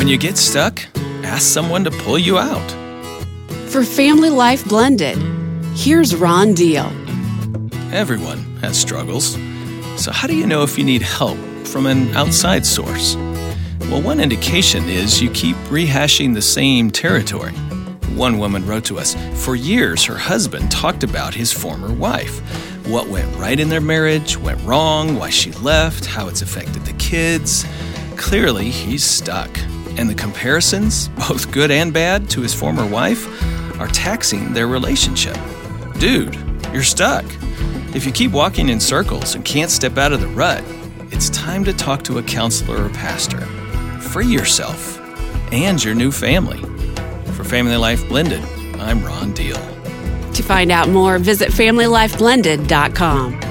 When you get stuck, ask someone to pull you out. For Family Life Blended, here's Ron Deal. Everyone has struggles. So how do you know if you need help from an outside source? Well, one indication is you keep rehashing the same territory. One woman wrote to us, for years her husband talked about his former wife. What went right in their marriage, went wrong, why she left, how it's affected the kids. Clearly, he's stuck. And the comparisons, both good and bad, to his former wife are taxing their relationship. Dude, you're stuck. If you keep walking in circles and can't step out of the rut, it's time to talk to a counselor or pastor. Free yourself and your new family. For Family Life Blended, I'm Ron Deal. To find out more, visit FamilyLifeBlended.com.